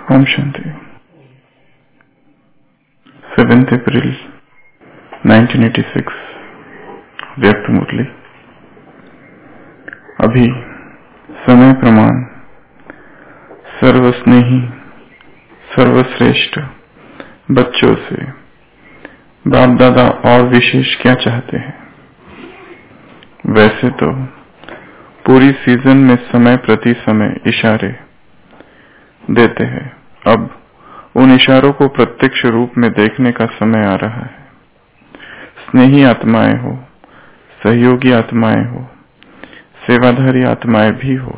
ओम शांति। 7 अप्रैल 1986 व्यक्त मुरली। अभी समय प्रमाण सर्वस्नेही सर्वश्रेष्ठ बच्चों से बाप दादा और विशेष क्या चाहते हैं। वैसे तो पूरी सीजन में समय प्रति समय इशारे देते हैं। अब उन इशारों को प्रत्यक्ष रूप में देखने का समय आ रहा है। स्नेही आत्माएं हो, सहयोगी आत्माएं हो, सेवाधारी आत्माएं भी हो।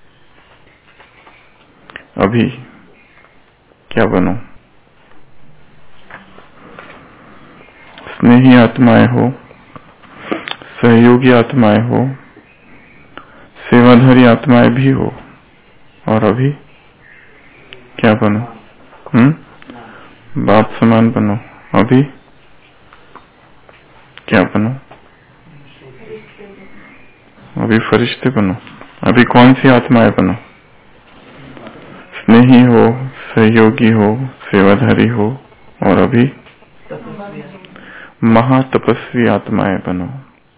अभी क्या बनो? स्नेही आत्माएं हो, सहयोगी आत्माएं हो, सेवाधारी आत्माएं भी हो। और अभी क्या बनो? बाप समान बनो। अभी क्या बनो? अभी फरिश्ते बनो। अभी कौन सी आत्माएं बनो? स्नेही हो, सहयोगी हो, सेवाधारी हो। और अभी महातपस्वी आत्माएं बनो।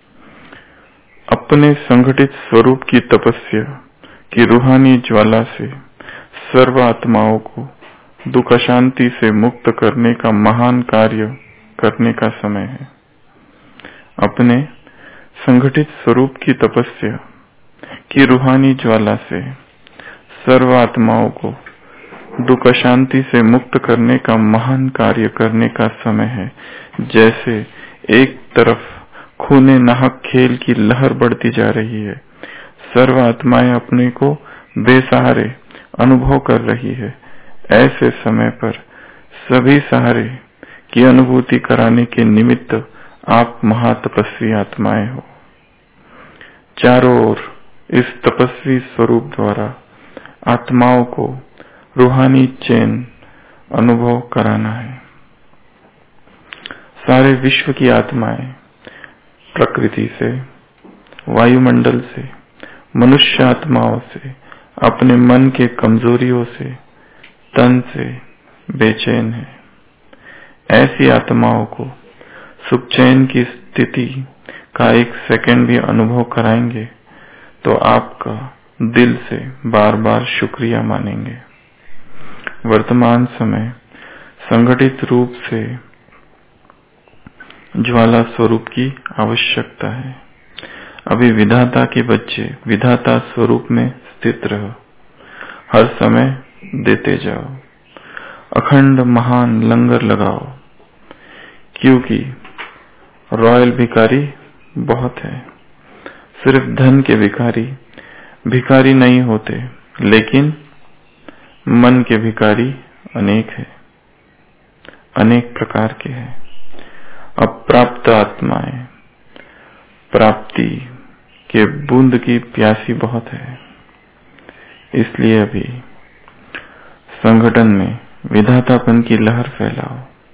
अपने संगठित स्वरूप की तपस्या की रूहानी ज्वाला से सर्व आत्माओं को दुख अशांति से मुक्त करने का महान कार्य करने का समय है। अपने संगठित स्वरूप की तपस्या की रूहानी ज्वाला से सर्व आत्माओं को दुख अशांति से मुक्त करने का महान कार्य करने का समय है। जैसे एक तरफ खूने नाहक खेल की लहर बढ़ती जा रही है, सर्व आत्माएं अपने को बेसहारे अनुभव कर रही है। ऐसे समय पर सभी सहारे की अनुभूति कराने के निमित्त आप महातपस्वी आत्माएं हो। चारों ओर इस तपस्वी स्वरूप द्वारा आत्माओं को रूहानी चैन अनुभव कराना है। सारे विश्व की आत्माएं प्रकृति से, वायुमंडल से, मनुष्य आत्माओं से, अपने मन के कमजोरियों से, तन से बेचैन है। ऐसी आत्माओं को सुख चैन की स्थिति का एक सेकंड भी अनुभव कराएंगे तो आपका दिल से बार बार शुक्रिया मानेंगे। वर्तमान समय संगठित रूप से ज्वाला स्वरूप की आवश्यकता है। अभी विधाता के बच्चे विधाता स्वरूप में स्थित रहो। हर समय देते जाओ। अखंड महान लंगर लगाओ, क्योंकि रॉयल भिखारी बहुत है। सिर्फ धन के भिखारी नहीं होते, लेकिन मन के भिखारी अनेक है, अनेक प्रकार के हैं। अप्राप्त आत्माएं प्राप्ति के बूंद की प्यासी बहुत है। इसलिए अभी संगठन में विधातापन की लहर फैलाओ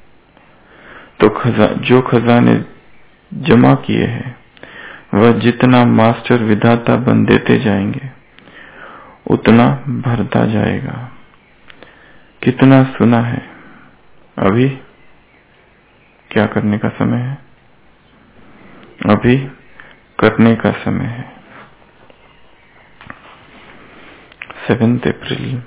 तो जो खजाने जमा किए हैं वह जितना मास्टर विधाता बन देते जाएंगे उतना भरता जाएगा। कितना सुना है। अभी क्या करने का समय है? अभी करने का समय है। 7 अप्रैल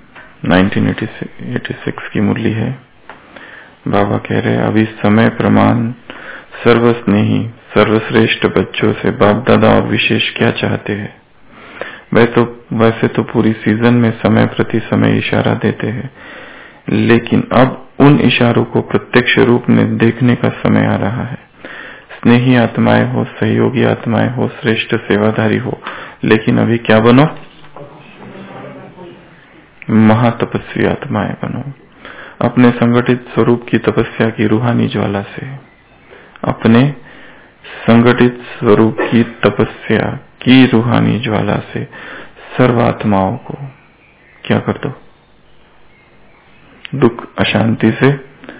1986 की मुरली है। बाबा कह रहे अभी समय प्रमाण सर्वस्नेही सर्वश्रेष्ठ बच्चों से बाप दादा और विशेष क्या चाहते हैं। वैसे तो पूरी सीजन में समय प्रति समय इशारा देते हैं, लेकिन अब उन इशारों को प्रत्यक्ष रूप में देखने का समय आ रहा है। स्नेही आत्माएं हो, सहयोगी आत्माएं हो, श्रेष्ठ सेवाधारी हो। लेकिन अभी क्या बनो? महातपस्वी आत्माएं बनो। अपने संगठित स्वरूप की तपस्या की रूहानी ज्वाला से, अपने संगठित स्वरूप की तपस्या की रूहानी ज्वाला से सर्व आत्माओं को क्या कर दो? दुख अशांति से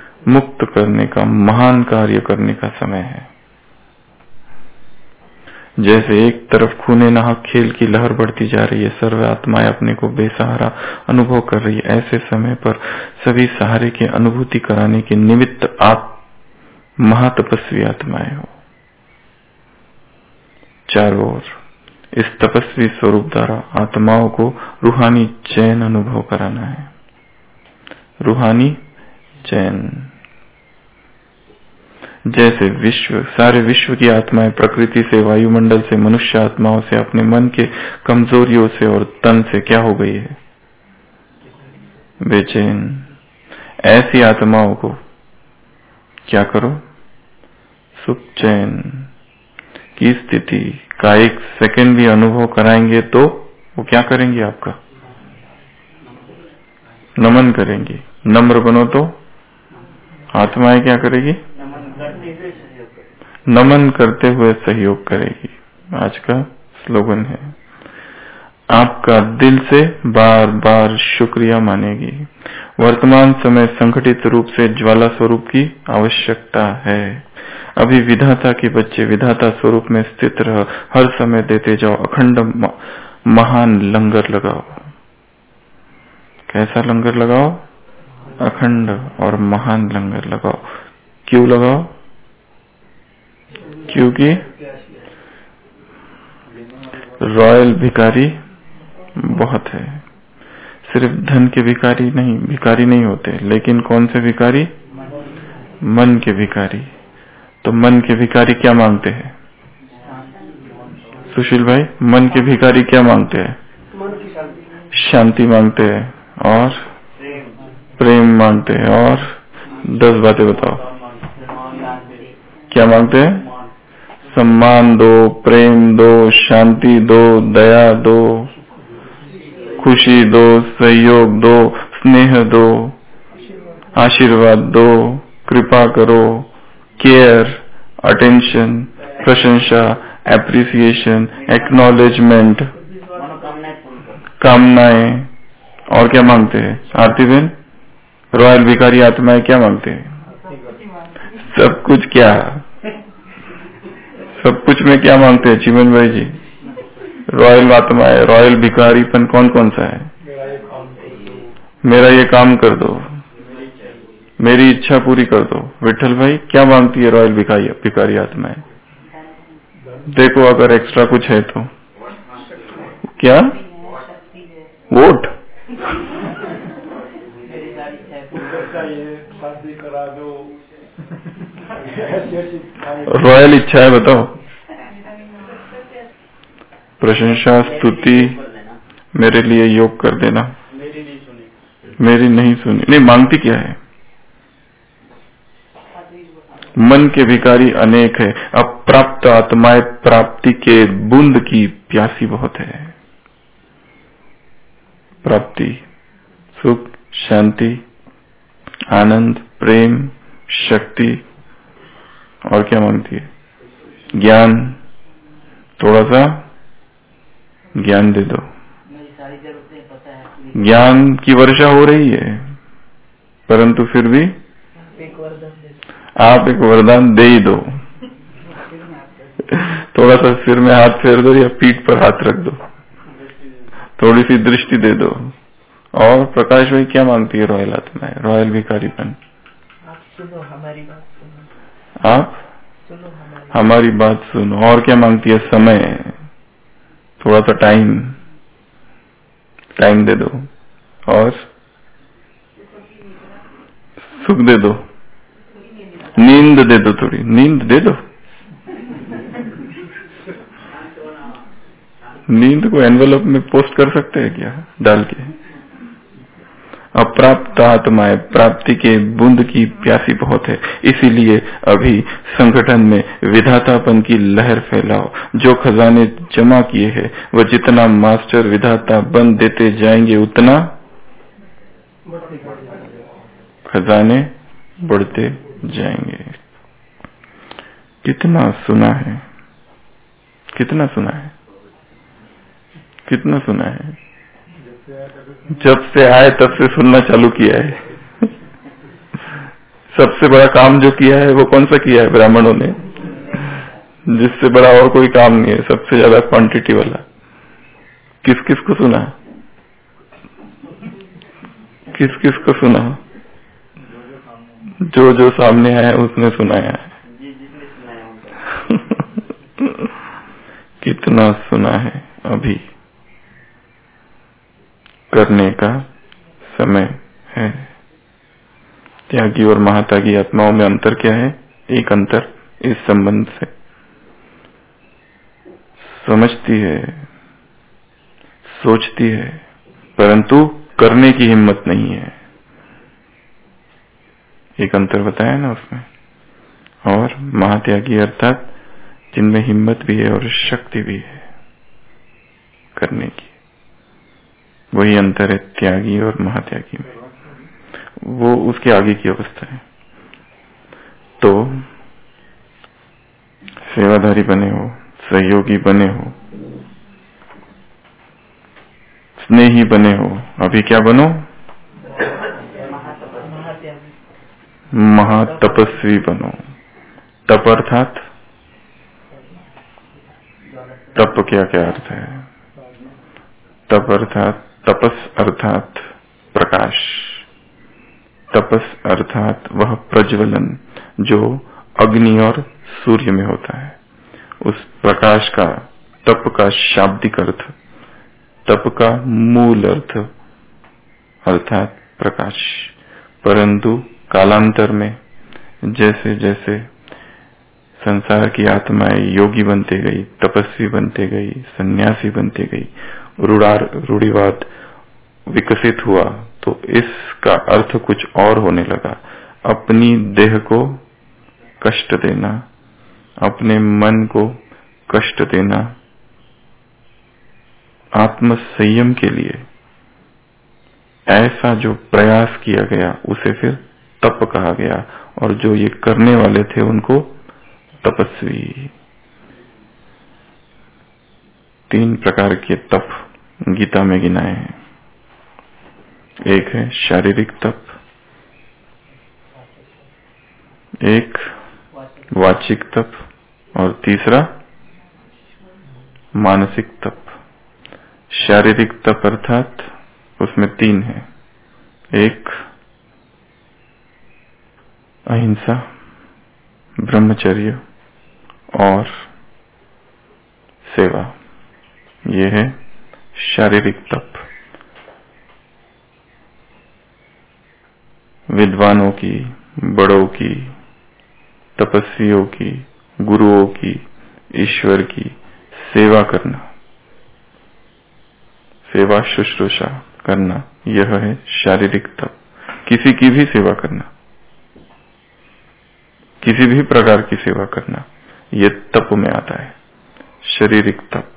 मुक्त करने का महान कार्य करने का समय है। जैसे एक तरफ खूने नाहक खेल की लहर बढ़ती जा रही है, सर्व आत्माएं अपने को बेसहारा अनुभव कर रही है, ऐसे समय पर सभी सहारे की अनुभूति कराने के निमित्त आप महातपस्वी आत्माएं हो। चारों ओर इस तपस्वी स्वरूप द्वारा आत्माओं को रूहानी चैन अनुभव कराना है। रूहानी चैन। जैसे सारे विश्व की आत्माएं प्रकृति से, वायुमंडल से, मनुष्य आत्माओं से, अपने मन के कमजोरियों से और तन से क्या हो गई है? बेचैन। ऐसी आत्माओं को क्या करो? सुख चैन की स्थिति का एक सेकंड भी अनुभव कराएंगे तो वो क्या करेंगे? आपका नमन करेंगे। नम्र बनो तो आत्माएं क्या करेगी? नमन करते हुए सहयोग करेगी। आज का स्लोगन है। आपका दिल से बार बार शुक्रिया मानेगी। वर्तमान समय संगठित रूप से ज्वाला स्वरूप की आवश्यकता है। अभी विधाता के बच्चे विधाता स्वरूप में स्थित रह, हर समय देते जाओ, अखंड महान लंगर लगाओ। कैसा लंगर लगाओ? अखंड और महान लंगर लगाओ। क्यों लगाओ? क्योंकि रॉयल भिखारी बहुत है। सिर्फ धन के भिखारी नहीं होते, लेकिन कौन से भिखारी? मन के भिखारी। तो मन के भिखारी क्या मांगते हैं? सुशील भाई, मन के भिखारी क्या मांगते हैं? शांति मांगते हैं और प्रेम मांगते हैं। और 10 बातें बताओ, क्या मांगते हैं? सम्मान दो, प्रेम दो, शांति दो, दया दो, खुशी दो, सहयोग दो, स्नेह दो, आशीर्वाद दो, कृपा करो, केयर, अटेंशन, प्रशंसा, एप्रिसिएशन, एक्नॉलेजमेंट, कामनाएं। और क्या मांगते हैं? आरती बहन, रॉयल भिखारी आत्माएं क्या मांगते हैं? सब कुछ। क्या सब कुछ में क्या मांगते हैं चिमन भाई जी? रॉयल आत्माएं, रॉयल भिखारीपन कौन कौन सा है? मेरा ये काम कर दो, मेरी इच्छा पूरी कर दो। विठल भाई, क्या मांगती है रॉयल भिखारी आत्माएं? देखो, अगर एक्स्ट्रा कुछ है तो क्या? वोट। रॉयल इच्छा है, बताओ। प्रशंसा, स्तुति, मेरे लिए योग कर देना। मेरी नहीं सुनी। नहीं, मांगती क्या है? मन के भिखारी अनेक है, अप्राप्त आत्माएं प्राप्ति के बूंद की प्यासी बहुत है। प्राप्ति, सुख, शांति, आनंद, प्रेम, शक्ति। और क्या मांगती है? ज्ञान। थोड़ा सा ज्ञान दे दो। ज्ञान की वर्षा हो रही है, परंतु फिर भी आप एक वरदान दे ही दो। थोड़ा सा सिर में हाथ फेर दो या पीठ पर हाथ रख दो, थोड़ी सी दृष्टि दे दो। और प्रकाश भाई, क्या मांगती है रॉयल आत्माएं, रॉयल भिखारीपन? आप सुनो हमारी बात सुनो। और क्या मांगती है? समय, थोड़ा सा टाइम दे दो। और सुख दे दो, नींद दे दो, थोड़ी नींद दे दो। नींद को एनवेलप में पोस्ट कर सकते हैं क्या डाल के? अप्राप्त आत्माएं प्राप्ति के बूंद की प्यासी बहुत है, इसीलिए अभी संगठन में विधातापन की लहर फैलाओ। जो खजाने जमा किए हैं वह जितना मास्टर विधाता बन देते जाएंगे, उतना खजाने बढ़ते जाएंगे। कितना सुना है, कितना सुना है, कितना सुना है। जब से आए तब से सुनना चालू किया है। सबसे बड़ा काम जो किया है वो कौन सा किया है ब्राह्मणों ने? जिससे बड़ा और कोई काम नहीं है, सबसे ज्यादा क्वांटिटी वाला। किस किस को सुना? किस किस को सुना? जो जो सामने आया उसने सुनाया है। कितना सुना है? अभी करने का समय है। त्यागी और महात्यागी आत्माओं में अंतर क्या है? एक अंतर इस संबंध से समझती है, सोचती है, परंतु करने की हिम्मत नहीं है। एक अंतर बताया ना उसमें। और महात्यागी अर्थात जिनमें हिम्मत भी है और शक्ति भी है करने की। वही अंतर है त्यागी और महात्यागी में। वो उसके आगे की अवस्था है। तो सेवाधारी बने हो, सहयोगी बने हो, स्नेही बने हो, अभी क्या बनो? महातपस्वी बनो। तप अर्थात तप क्या क्या अर्थ है? तप अर्थात तपस अर्थात प्रकाश। तपस अर्थात वह प्रज्वलन जो अग्नि और सूर्य में होता है। उस प्रकाश का, तप का शाब्दिक अर्थ, तप का मूल अर्थ अर्थात प्रकाश। परंतु कालांतर में जैसे जैसे संसार की आत्माएं योगी बनते गई, तपस्वी बनते गई, सन्यासी बनते गई, रूढ़िवाद विकसित हुआ, तो इसका अर्थ कुछ और होने लगा। अपनी देह को कष्ट देना, अपने मन को कष्ट देना, आत्म संयम के लिए ऐसा जो प्रयास किया गया उसे फिर तप कहा गया। और जो ये करने वाले थे उनको तपस्वी। 3 प्रकार के तप गीता में गिनाए हैं। एक है शारीरिक तप, एक वाचिक तप और तीसरा मानसिक तप। शारीरिक तप अर्थात उसमें 3 है। एक अहिंसा, ब्रह्मचर्य और सेवा। ये है शारीरिक तप। विद्वानों की, बड़ों की, तपस्वियों की, गुरुओं की, ईश्वर की सेवा करना, सेवा शुश्रूषा करना, यह है शारीरिक तप। किसी की भी सेवा करना, किसी भी प्रकार की सेवा करना, ये तप में आता है, शारीरिक तप।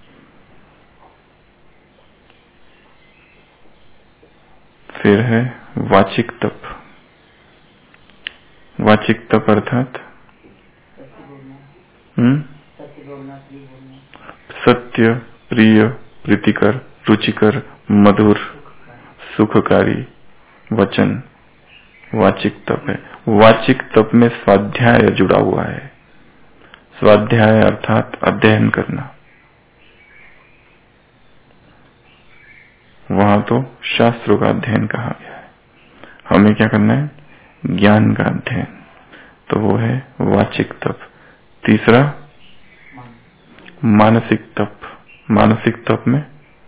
फिर है वाचिक तप। वाचिक तप अर्थात सत्य, प्रिय, प्रीतिकर, रुचिकर, मधुर, सुखकारी वचन वाचिक तप है। वाचिक तप में स्वाध्याय जुड़ा हुआ है। स्वाध्याय अर्थात अध्ययन करना। वहां तो शास्त्रों का अध्ययन कहा गया है, हमें क्या करना है? ज्ञान का अध्ययन। तो वो है वाचिक तप। तीसरा मानसिक तप। मानसिक तप में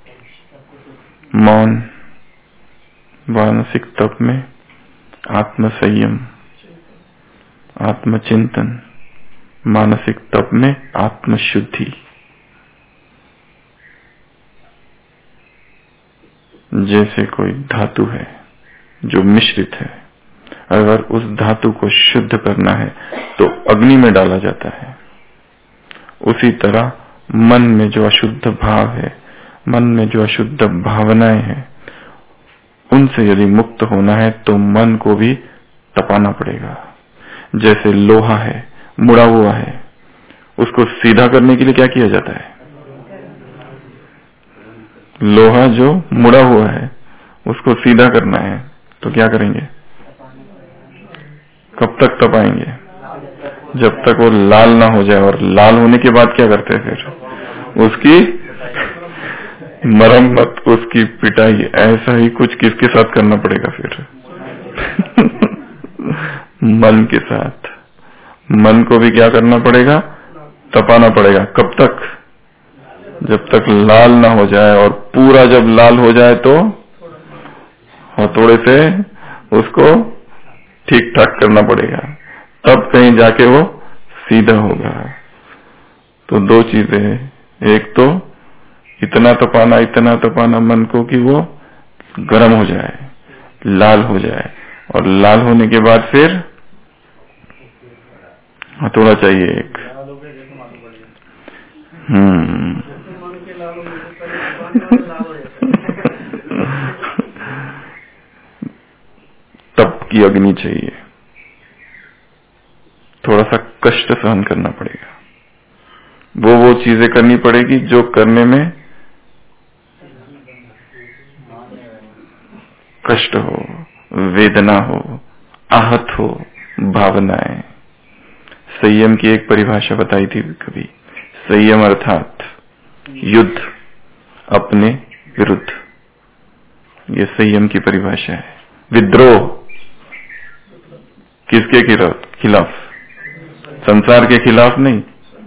मौन, मानसिक तप में आत्म संयम, आत्मचिंतन, मानसिक तप में आत्मशुद्धि। जैसे कोई धातु है जो मिश्रित है, अगर उस धातु को शुद्ध करना है तो अग्नि में डाला जाता है। उसी तरह मन में जो अशुद्ध भाव है, मन में जो अशुद्ध भावनाएं हैं, उनसे यदि मुक्त होना है तो मन को भी तपाना पड़ेगा। जैसे लोहा है, मुड़ा हुआ है, उसको सीधा करने के लिए क्या किया जाता है? लोहा जो मुड़ा हुआ है उसको सीधा करना है तो क्या करेंगे? कब तक तपाएंगे? जब तक वो लाल ना हो जाए। और लाल होने के बाद क्या करते हैं फिर? उसकी मरम्मत, उसकी पिटाई। ऐसा ही कुछ किसके साथ करना पड़ेगा फिर? मन के साथ। मन को भी क्या करना पड़ेगा? तपाना पड़ेगा। कब तक? जब तक लाल ना हो जाए। और पूरा जब लाल हो जाए तो हथौड़े से उसको ठीक ठाक करना पड़ेगा, तब कहीं जाके वो सीधा होगा। तो दो चीजें हैं, एक तो इतना तपाना मन को कि वो गर्म हो जाए, लाल हो जाए। और लाल होने के बाद फिर हथौड़ा चाहिए एक। तप की अग्नि चाहिए। थोड़ा सा कष्ट सहन करना पड़ेगा। वो चीजें करनी पड़ेगी जो करने में कष्ट हो, वेदना हो, आहत हो, भावनाएं। संयम की एक परिभाषा बताई थी कभी। संयम अर्थात युद्ध अपने विरुद्ध, ये संयम की परिभाषा है। विद्रोह किसके खिलाफ? संसार के खिलाफ नहीं,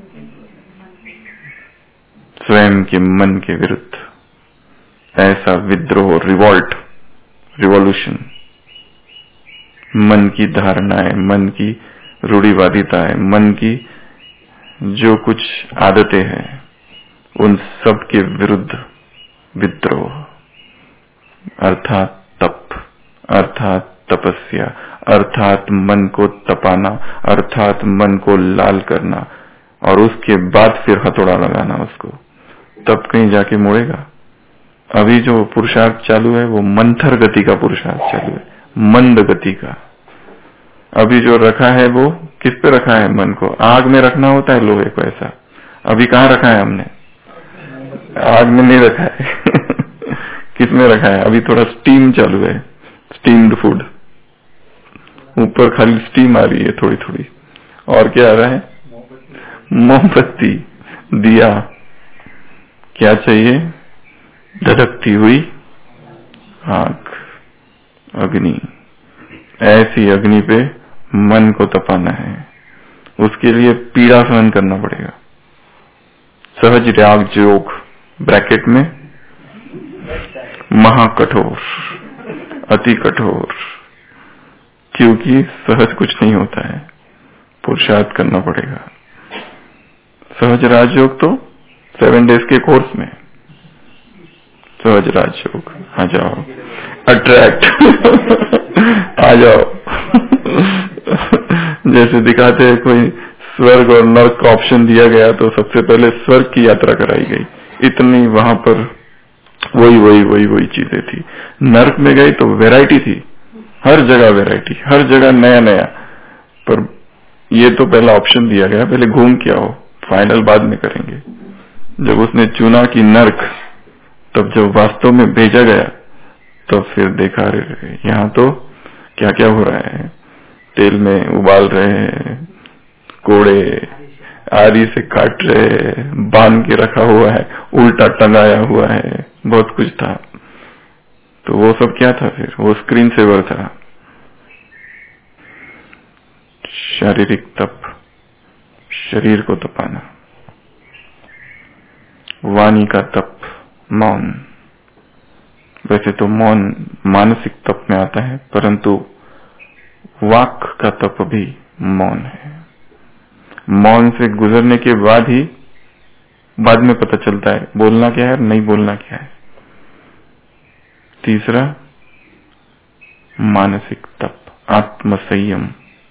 स्वयं के मन के विरुद्ध। ऐसा विद्रोह, रिवॉल्ट, रिवॉल्यूशन। मन की धारणाएं, मन की रूढ़िवादिताएं, मन की जो कुछ आदतें हैं, उन सब के विरुद्ध विद्रोह, अर्थात तप, अर्थात तपस्या, अर्थात मन को तपाना, अर्थात मन को लाल करना। और उसके बाद फिर हथौड़ा लगाना उसको, तब कहीं जाके मुड़ेगा। अभी जो पुरुषार्थ चालू है वो मंथर गति का पुरुषार्थ चालू है, मंद गति का। अभी जो रखा है वो किस पे रखा है? मन को आग में रखना होता है लोहे को, ऐसा। अभी कहाँ रखा है हमने? आग में नहीं रखा है। किस में रखा है? अभी थोड़ा स्टीम चालू है, स्टीम्ड फूड। ऊपर खाली स्टीम आ रही है थोड़ी थोड़ी। और क्या आ रहा है? मोमबत्ती, दिया। क्या चाहिए? धधकती हुई आग, अग्नि। ऐसी अग्नि पे मन को तपाना है। उसके लिए पीड़ा सहन करना पड़ेगा। सहज राग योग ब्रैकेट में महाकठोर, अति कठोर, क्योंकि सहज कुछ नहीं होता है, पुरुषार्थ करना पड़ेगा। सहज राजयोग तो 7 डेज के कोर्स में। सहज राजयोग, आ जाओ, अट्रैक्ट। आ जाओ। जैसे दिखाते हैं कोई स्वर्ग और नर्क का ऑप्शन दिया गया तो सबसे पहले स्वर्ग की यात्रा कराई गई। इतनी वहां पर वही चीजें थी। नर्क में गई तो वैरायटी थी, हर जगह वैरायटी, हर जगह नया नया। पर ये तो पहला ऑप्शन दिया गया, पहले घूम के आओ, फाइनल बाद में करेंगे। जब उसने चुना कि नर्क, तब जब वास्तव में भेजा गया तब फिर देखा यहाँ तो क्या क्या हो रहा है। तेल में उबाल रहे हैं, कोड़े आरी से काट रहे, बांध के रखा हुआ है, उल्टा टंगाया हुआ है, बहुत कुछ था। तो वो सब क्या था फिर? वो स्क्रीन सेवर था। शारीरिक तप, शरीर को तपाना। वाणी का तप, मौन। वैसे तो मौन मानसिक तप में आता है, परंतु वाक का तप भी मौन है। मौन से गुजरने के बाद ही बाद में पता चलता है बोलना क्या है और नहीं बोलना क्या है। तीसरा मानसिक तप, आत्म संयम।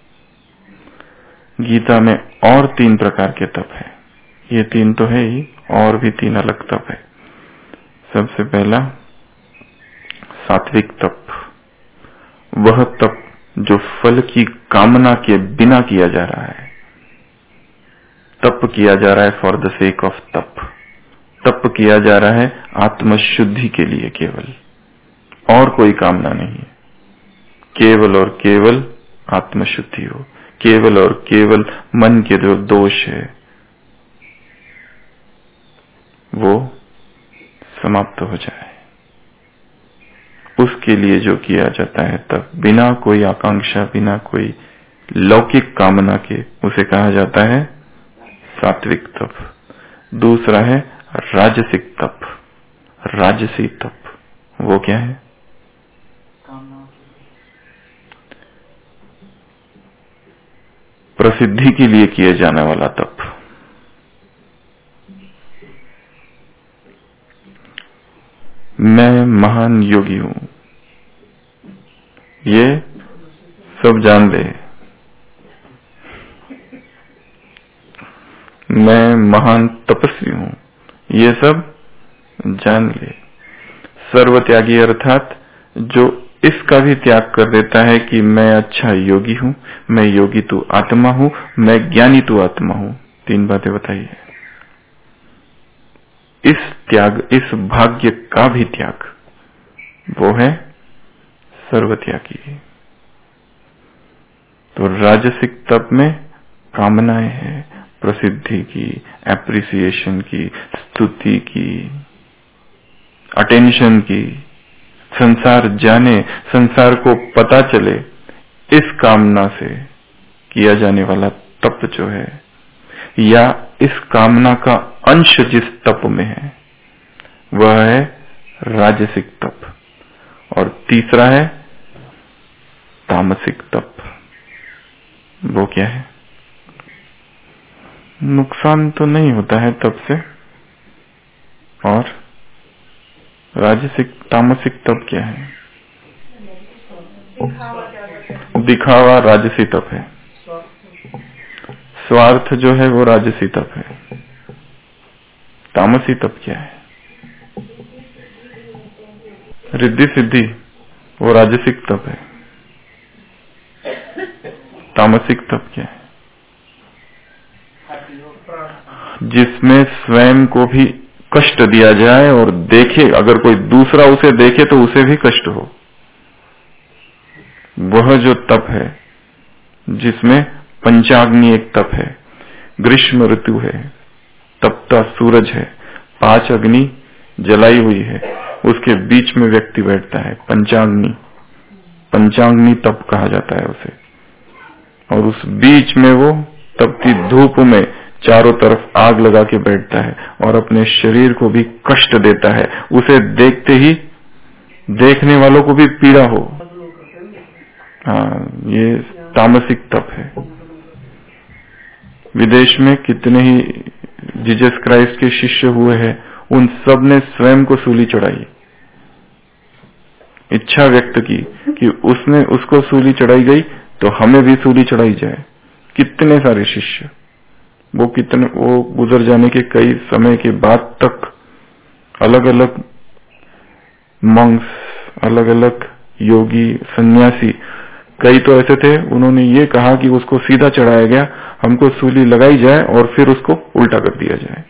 गीता में और 3 प्रकार के तप है। ये 3 तो है ही, और भी 3 अलग तप है। सबसे पहला सात्विक तप, वह तप जो फल की कामना के बिना किया जा रहा है। तप किया जा रहा है फॉर द सेक ऑफ तप। तप किया जा रहा है आत्मशुद्धि के लिए केवल, और कोई कामना नहीं है। केवल और केवल आत्मशुद्धि हो, केवल और केवल मन के जो दोष है वो समाप्त हो जाए, उसके लिए जो किया जाता है तब बिना कोई आकांक्षा, बिना कोई लौकिक कामना के, उसे कहा जाता है सात्विक तप। दूसरा है राजसिक तप। राजसी तप वो क्या है? प्रसिद्धि के लिए किए जाने वाला तप। मैं महान योगी हूं, ये सब जान ले। मैं महान तपस्वी हूं, ये सब जान ले। सर्वत्यागी अर्थात जो इसका भी त्याग कर देता है कि मैं अच्छा योगी हूं, मैं योगी तू आत्मा हूं, मैं ज्ञानी तू आत्मा हूं। तीन बातें बताइए। इस त्याग, इस भाग्य का भी त्याग, वो है सर्वत्यागी। तो राजसिक तप में कामनाएं हैं, प्रसिद्धि की, एप्रिसिएशन की, स्तुति की, अटेंशन की, संसार जाने, संसार को पता चले, इस कामना से किया जाने वाला तप जो है, या इस कामना का अंश जिस तप में है वह है राजसिक तप। और तीसरा है तामसिक तप। वो क्या है? नुकसान तो नहीं होता है तप से। और राजसिक, तामसिक तप क्या है? दिखावा राजसी तप है। स्वार्थ जो है वो राजसी तप है। तामसी तप क्या है? रिद्धि सिद्धि, वो राजसिक तप है। तामसिक तप क्या है? जिसमें स्वयं को भी कष्ट दिया जाए और देखे, अगर कोई दूसरा उसे देखे तो उसे भी कष्ट हो, वह जो तप है, जिसमें पंचाग्नि एक तप है, ग्रीष्म ऋतु है, तपता सूरज है, 5 अग्नि जलाई हुई है, उसके बीच में व्यक्ति बैठता है, पंचाग्नि, पंचाग्नि तप कहा जाता है उसे। और उस बीच में वो तपती धूप में चारों तरफ आग लगा के बैठता है और अपने शरीर को भी कष्ट देता है, उसे देखते ही देखने वालों को भी पीड़ा हो। हाँ, ये तामसिक तप है। विदेश में कितने ही जीसस क्राइस्ट के शिष्य हुए हैं, उन सब ने स्वयं को सूली चढ़ाई, इच्छा व्यक्त की कि उसको सूली चढ़ाई गई तो हमें भी सूली चढ़ाई जाए। कितने सारे शिष्य, वो गुजर जाने के कई समय के बाद तक अलग अलग मंक्स, अलग अलग योगी, सन्यासी, कई तो ऐसे थे, उन्होंने ये कहा कि उसको सीधा चढ़ाया गया, हमको सूली लगाई जाए और फिर उसको उल्टा कर दिया जाए।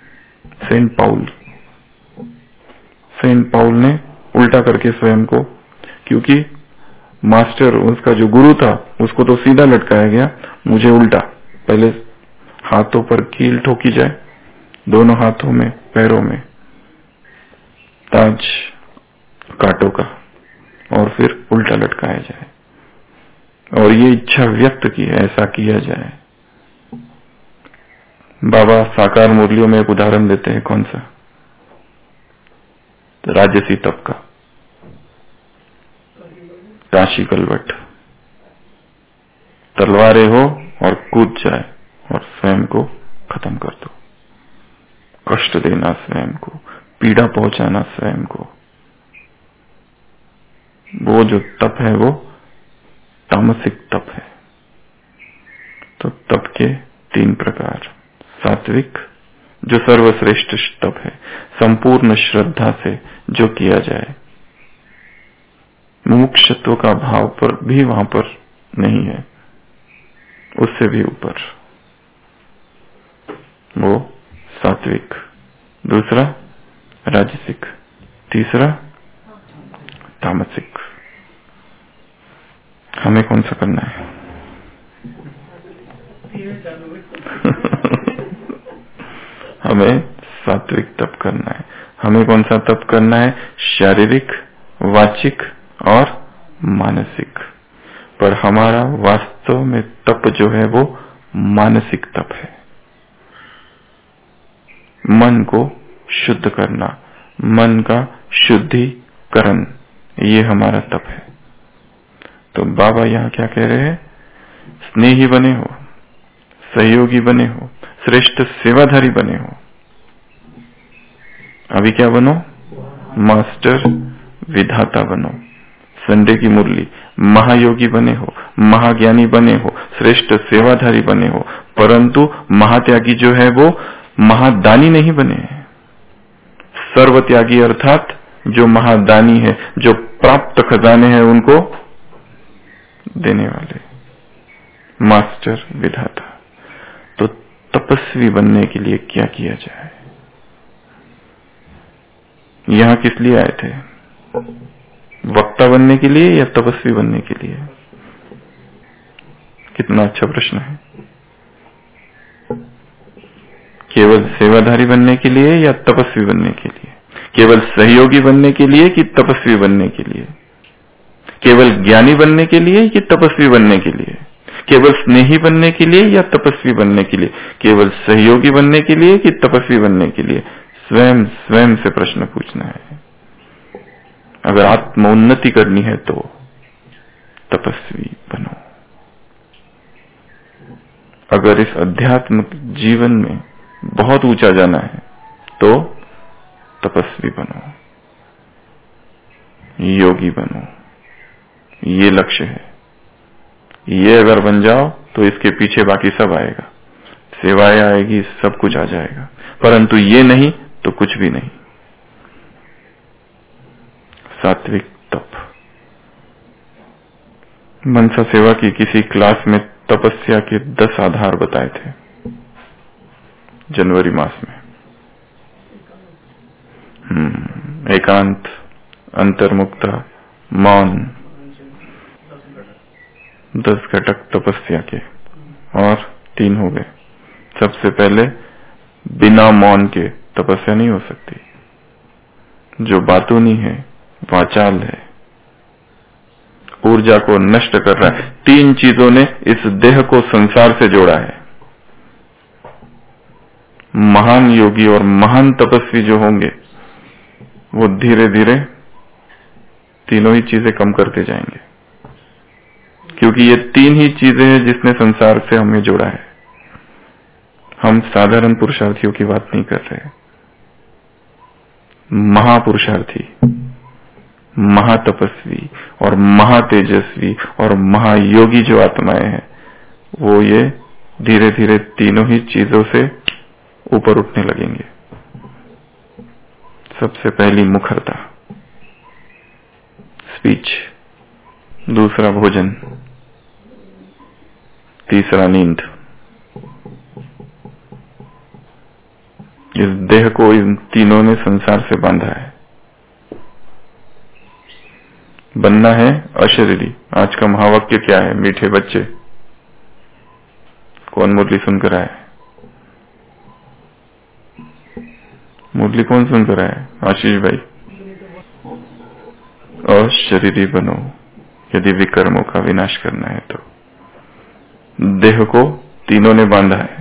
सेंट पाउल ने उल्टा करके स्वयं को, क्योंकि मास्टर, उसका जो गुरु था, उसको तो सीधा लटकाया गया, मुझे उल्टा, पहले हाथों पर कील ठोकी जाए, दोनों हाथों में, पैरों में ताज कांटों का, और फिर उल्टा लटकाया जाए। और ये इच्छा व्यक्त की है, ऐसा किया जाए। बाबा साकार मुरलियों में एक उदाहरण देते हैं, कौन सा? राजसी तप का, काशी कलवट, तलवारें हो और कूद जाए और स्वयं को खत्म कर दो, कष्ट देना स्वयं को, पीड़ा पहुंचाना स्वयं को, वो जो तप है वो तामसिक तप है। तो तप के 3 प्रकार। सात्विक, जो सर्वश्रेष्ठ तप है, संपूर्ण श्रद्धा से जो किया जाए, मुमुक्षुत्व का भाव पर भी वहां पर नहीं है, उससे भी ऊपर, वो सात्विक। दूसरा राजसिक, तीसरा तामसिक। हमें कौन सा करना है? हमें सात्विक तप करना है। हमें कौन सा तप करना है? शारीरिक, वाचिक और मानसिक। पर हमारा वास्तव में तप जो है वो मानसिक तप है। मन को शुद्ध करना, मन का शुद्धिकरण, ये हमारा तप है। तो बाबा यहाँ क्या कह रहे हैं? स्नेही बने हो, सहयोगी बने हो, श्रेष्ठ सेवाधारी बने हो। अभी क्या बनो? मास्टर विधाता बनो। संडे की मुरली, महायोगी बने हो, महाज्ञानी बने हो, श्रेष्ठ सेवाधारी बने हो, परंतु महात्यागी जो है वो महादानी नहीं बने हैं। सर्वत्यागी अर्थात जो महादानी है, जो प्राप्त खजाने हैं उनको देने वाले, मास्टर विधाता। तो तपस्वी बनने के लिए क्या किया जाए? यहां किस लिए आए थे? वक्ता बनने के लिए या तपस्वी बनने के लिए? कितना अच्छा प्रश्न है। केवल सेवाधारी बनने के लिए या तपस्वी बनने के लिए? केवल सहयोगी बनने के लिए कि तपस्वी बनने के लिए? केवल ज्ञानी बनने के लिए कि तपस्वी बनने के लिए? केवल स्नेही बनने के लिए या तपस्वी बनने के लिए? केवल सहयोगी बनने के लिए कि तपस्वी बनने के लिए? स्वयं से प्रश्न पूछना है। अगर आत्मोन्नति करनी है तो तपस्वी बनो। अगर इस अध्यात्म जीवन में बहुत ऊंचा जाना है तो तपस्वी बनो, योगी बनो। ये लक्ष्य है। ये अगर बन जाओ तो इसके पीछे बाकी सब आएगा, सेवाएं आएगी, सब कुछ आ जाएगा। परंतु ये नहीं तो कुछ भी नहीं। सात्विक तप। मनसा सेवा की किसी क्लास में तपस्या के 10 आधार बताए थे जनवरी मास में। एकांत, अंतर्मुक्ता, मौन, 10 घटक तपस्या के, और 3 हो गए। सबसे पहले बिना मौन के तपस्या नहीं हो सकती। जो बातूनी है, वाचाल है, ऊर्जा को नष्ट कर रहा है। 3 चीजों ने इस देह को संसार से जोड़ा है। महान योगी और महान तपस्वी जो होंगे वो धीरे धीरे तीनों ही चीजें कम करते जाएंगे, क्योंकि ये 3 ही चीजें हैं जिसने संसार से हमें जोड़ा है। हम साधारण पुरुषार्थियों की बात नहीं कर रहे। महापुरुषार्थी, महातपस्वी और महातेजस्वी और महायोगी जो आत्माएं हैं वो ये धीरे धीरे तीनों ही चीजों से ऊपर उठने लगेंगे। सबसे पहली मुखरता, स्पीच, दूसरा भोजन, तीसरा नींद। इस देह को इन तीनों ने संसार से बांधा है। बनना है अशरीरी। आज का महावाक्य क्या है? मीठे बच्चे। कौन मुरली सुनकर आया? मुरली कौन सुनकर आया? आशीष भाई। अशरीरी बनो यदि विकर्मों का विनाश करना है तो। देह को तीनों ने बांधा है।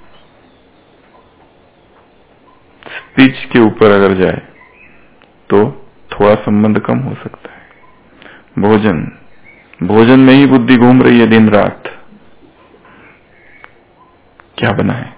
स्पीच के ऊपर अगर जाए तो थोड़ा संबंध कम हो सकता है। भोजन, भोजन में ही बुद्धि घूम रही है दिन रात। क्या बना है?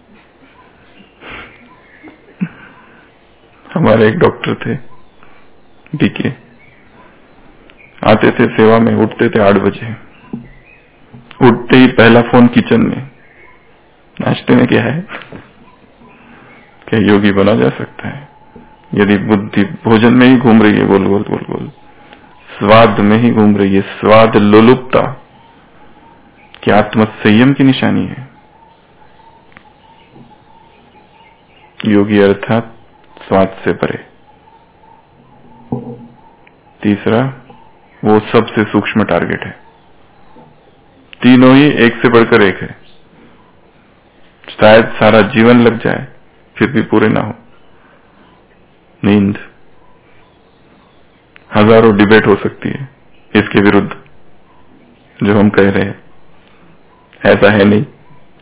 हमारे एक डॉक्टर थे डीके, आते थे सेवा में, उठते थे 8 बजे। उठते ही पहला फोन किचन में, नाश्ते में क्या है? क्या योगी बना जा सकता है यदि बुद्धि भोजन में ही घूम रही है, गोल गोल गोल गोल, स्वाद में ही घूम रही है। स्वाद लोलुपता क्या आत्म संयम की निशानी है? योगी अर्थात स्वाद से परे। तीसरा, वो सबसे सूक्ष्म टारगेट है। तीनों ही एक से बढ़कर एक है। शायद सारा जीवन लग जाए फिर भी पूरे ना हो। नींद, हजारों डिबेट हो सकती है इसके विरुद्ध जो हम कह रहे हैं, ऐसा है नहीं।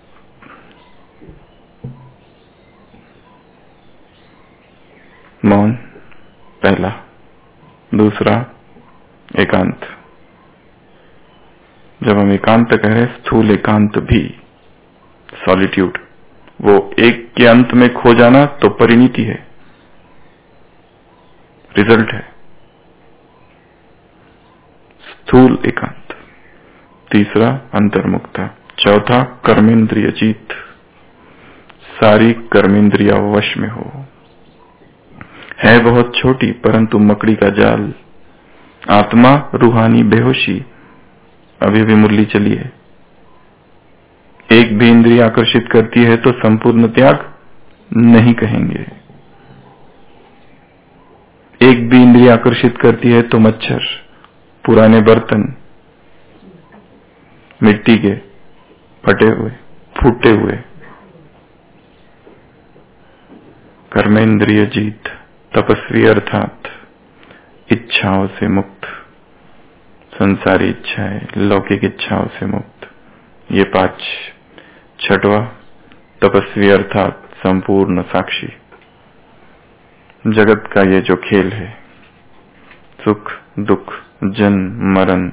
मौन पहला। दूसरा एकांत। जब हम एकांत कह रहे हैं, स्थूल एकांत भी, सॉलिट्यूड, वो एक के अंत में खो जाना तो परिणति है, रिजल्ट है, स्थूल एकांत। तीसरा अंतर्मुक्ता। चौथा कर्मेंद्रिय जीत, सारी कर्मेंद्रिया वश में हो। है बहुत छोटी परंतु मकड़ी का जाल, आत्मा रूहानी बेहोशी, अभी भी मुरली चली है। एक भी इंद्रिय आकर्षित करती है तो संपूर्ण त्याग नहीं कहेंगे। एक भी इंद्रिय आकर्षित करती है तो मच्छर, पुराने बर्तन, मिट्टी के फटे हुए, फूटे हुए। कर्मेंद्रिय जीत, तपस्वी अर्थात इच्छाओं से मुक्त, संसारी इच्छाएं, लौकिक इच्छाओं से मुक्त। ये 5। छठवां तपस्वी अर्थात संपूर्ण साक्षी। जगत का ये जो खेल है, सुख दुख, जन्म मरण,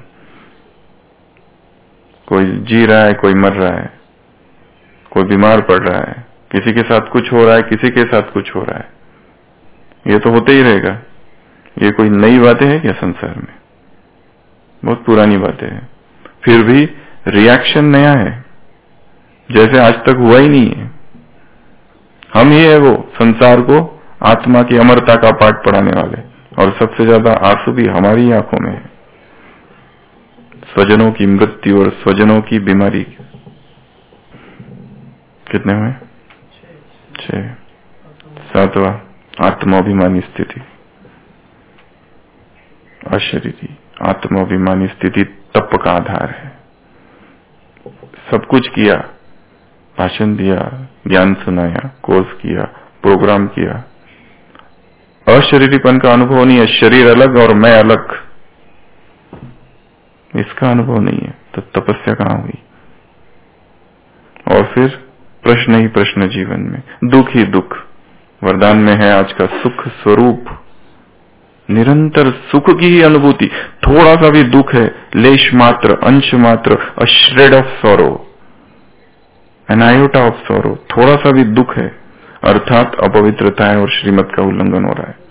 कोई जी रहा है, कोई मर रहा है, कोई बीमार पड़ रहा है, किसी के साथ कुछ हो रहा है, किसी के साथ कुछ हो रहा है, ये तो होते ही रहेगा। ये कोई नई बातें हैं क्या संसार में? बहुत पुरानी बातें हैं। फिर भी रिएक्शन नया है, जैसे आज तक हुआ ही नहीं है। हम ही है वो संसार को आत्मा की अमरता का पाठ पढ़ाने वाले, और सबसे ज्यादा आंसू भी हमारी आंखों में है। स्वजनों की मृत्यु और स्वजनों की बीमारी। कितने हुए? 6। 7वां आत्माभिमानी स्थिति, अशरीरी आत्माभिमानी स्थिति तप का आधार है। सब कुछ किया, भाषण दिया, ज्ञान सुनाया, कोर्स किया, प्रोग्राम किया, अशरीरीपन का अनुभव नहीं है। शरीर अलग और मैं अलग, इसका अनुभव नहीं है, तो तपस्या कहां हुई? और फिर प्रश्न ही प्रश्न जीवन में, दुख ही दुख। वरदान में है आज का सुख स्वरूप, निरंतर सुख की ही अनुभूति। थोड़ा सा भी दुख है, लेश मात्र, अंश मात्र, a shred of sorrow, an iota of sorrow, थोड़ा सा भी दुख है, अर्थात अपवित्रता है और श्रीमत का उल्लंघन हो रहा है।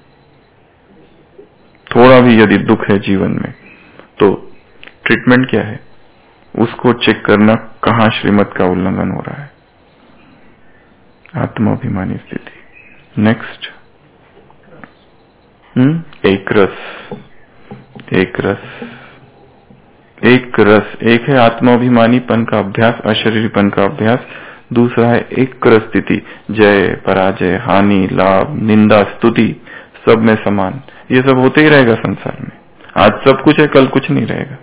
थोड़ा भी यदि दुख है जीवन में, तो ट्रीटमेंट क्या है? उसको चेक करना, कहां श्रीमत का उल्लंघन हो रहा है। आत्माभिमानी स्थिति। नेक्स्ट, एक रस। एक रस, एक रस, एक है आत्माभिमानीपन का अभ्यास, अशरीरीपन का अभ्यास। दूसरा है एक रस स्थिति, जय पराजय, हानि लाभ, निंदा स्तुति, सब में समान। ये सब होते ही रहेगा संसार में। आज सब कुछ है, कल कुछ नहीं रहेगा।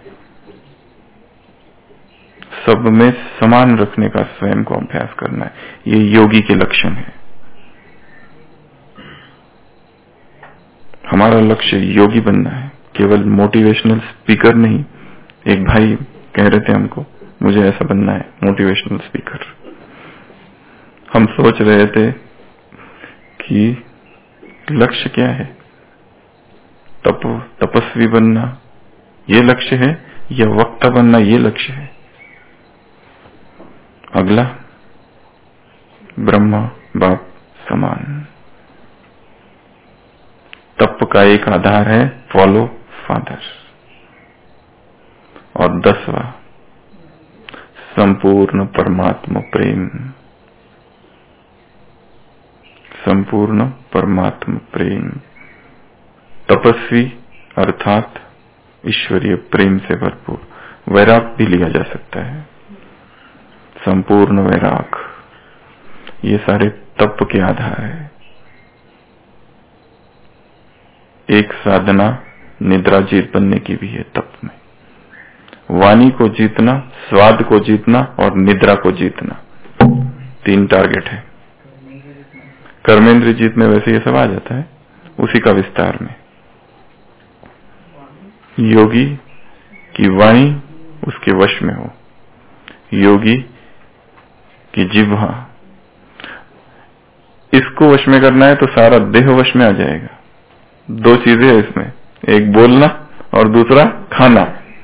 सब में समान रखने का स्वयं को अभ्यास करना है, ये योगी के लक्षण है। हमारा लक्ष्य योगी बनना है, केवल मोटिवेशनल स्पीकर नहीं। एक भाई कह रहे थे हमको, मुझे ऐसा बनना है, मोटिवेशनल स्पीकर। हम सोच रहे थे कि लक्ष्य क्या है? तपस्वी बनना ये लक्ष्य है, या वक्ता बनना ये लक्ष्य है? अगला, ब्रह्मा बाप समान। तप का एक आधार है फॉलो फादर। और 10वां संपूर्ण परमात्मा प्रेम। संपूर्ण परमात्मा प्रेम। तपस्वी अर्थात ईश्वरीय प्रेम से भरपूर। वैराग भी लिया जा सकता है, संपूर्ण वैराग। ये सारे तप के आधार है। एक साधना निद्रा जीत बनने की भी है तप में। वाणी को जीतना, स्वाद को जीतना और निद्रा को जीतना, 3 टारगेट है। कर्मेंद्र जीत में वैसे ये सब आ जाता है, उसी का विस्तार में। योगी की वाणी उसके वश में हो, योगी की जिह्वा, इसको वश में करना है तो सारा देह वश में आ जाएगा। 2 चीजें है इसमें, एक बोलना और दूसरा खाना।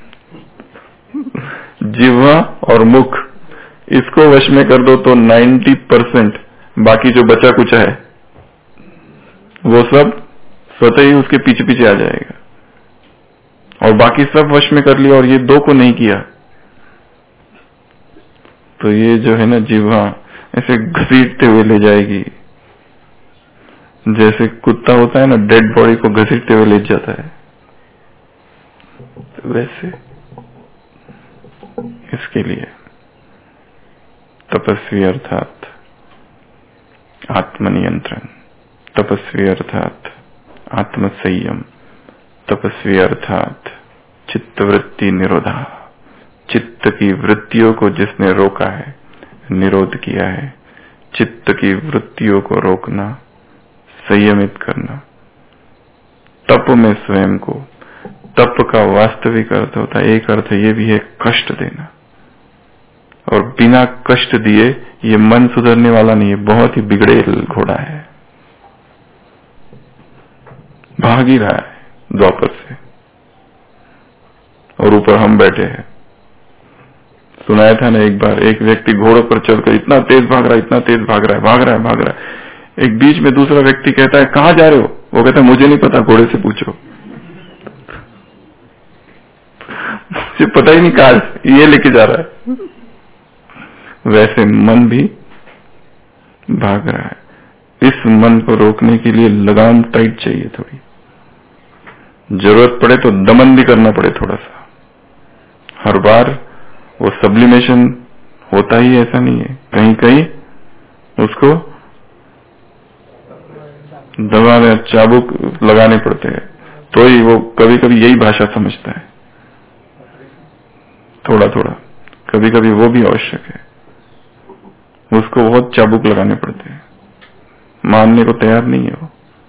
जिह्वा और मुख, इसको वश में कर दो तो 90%, बाकी जो बचा कुछ है वो सब स्वतः ही उसके पीछे पीछे आ जाएगा। और बाकी सब वश में कर लिया और ये 2 को नहीं किया तो ये जो है ना जिह्वा ऐसे घसीटते हुए ले जाएगी, जैसे कुत्ता होता है ना, डेड बॉडी को घसीटते हुए ले जाता है, तो वैसे इसके लिए तपस्वी अर्थात आत्मनियंत्रण, तपस्वी अर्थात आत्मसंयम, तपस्वी अर्थात चित्तवृत्ति निरोधा, चित्त की वृत्तियों को जिसने रोका है, निरोध किया है, चित्त की वृत्तियों को रोकना, संयमित करना। तप में स्वयं को, तप का वास्तविक अर्थ होता है, एक अर्थ ये भी है कष्ट देना, और बिना कष्ट दिए ये मन सुधरने वाला नहीं है, बहुत ही बिगड़ेल घोड़ा है, भाग ही रहा है द्वापर से, और ऊपर हम बैठे हैं। सुनाया था ना एक बार, एक व्यक्ति घोड़े पर चढ़कर इतना तेज भाग रहा है, इतना तेज भाग रहा है, भाग रहा है, भाग रहा है। एक बीच में दूसरा व्यक्ति कहता है कहां जा रहे हो? वो कहता है मुझे नहीं पता, घोड़े से पूछो। मुझे पता ही नहीं कहां ये लेके जा रहा है। वैसे मन भी भाग रहा है, इस मन को रोकने के लिए लगाम टाइट चाहिए थोड़ी, जरूरत पड़े तो दमन भी करना पड़े थोड़ा सा। हर बार वो सब्लिमेशन होता ही ऐसा नहीं है, कहीं कहीं उसको दबाने, चाबुक लगाने पड़ते हैं, तो ही वो कभी कभी यही भाषा समझता है, थोड़ा थोड़ा, कभी कभी वो भी आवश्यक है, उसको बहुत चाबुक लगाने पड़ते हैं, मानने को तैयार नहीं है वो।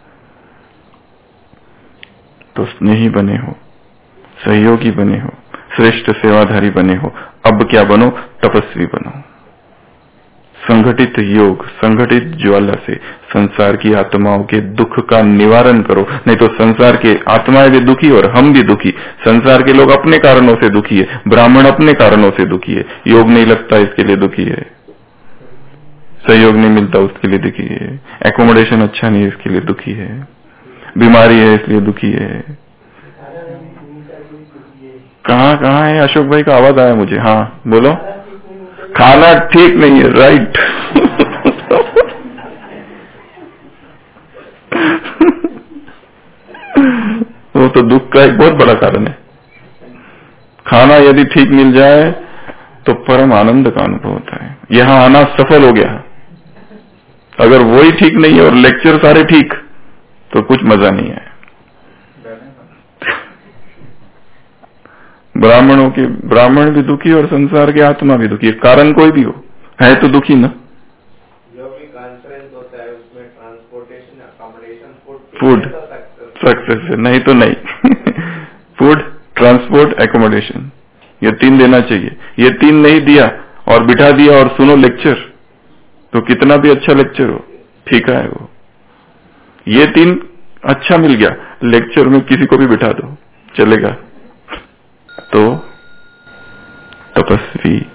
तो स्नेही बने हो, सहयोगी बने हो, श्रेष्ठ सेवाधारी बने हो। अब क्या बनो? तपस्वी बनो। संगठित योग, संगठित ज्वाला से संसार की आत्माओं के दुख का निवारण करो, नहीं तो संसार के आत्माएं भी दुखी और हम भी दुखी। संसार के लोग अपने कारणों से दुखी है, ब्राह्मण अपने कारणों से दुखी है, योग नहीं लगता इसके लिए दुखी है, सहयोग नहीं मिलता उसके लिए दुखी है, एकोमोडेशन अच्छा नहीं इसके लिए दुखी है, बीमारी है इसलिए दुखी है। कहाँ है अशोक भाई का आवाज आया मुझे? हाँ बोलो। खाना ठीक नहीं है, राइट। वो तो दुख का एक बहुत बड़ा कारण है। खाना यदि ठीक मिल जाए तो परम आनंद का अनुभव होता है, यहाँ आना सफल हो गया। अगर वही ठीक नहीं है और लेक्चर सारे ठीक, तो कुछ मजा नहीं है। ब्राह्मण भी दुखी और संसार के आत्मा भी दुखी है, कारण कोई भी हो, है तो दुखी ना। जो भी कॉन्फ्रेंस होता है उसमें ट्रांसपोर्टेशन, अकोमोडेशन, फूड सक्सेस है, नहीं तो नहीं। फूड, ट्रांसपोर्ट, एकोमोडेशन, ये 3 देना चाहिए। ये 3 नहीं दिया और बिठा दिया और सुनो लेक्चर, तो कितना भी अच्छा लेक्चर हो, फीका है वो। ये 3 अच्छा मिल गया, लेक्चर में किसी को भी बिठा दो, चलेगा। तो तपस्वी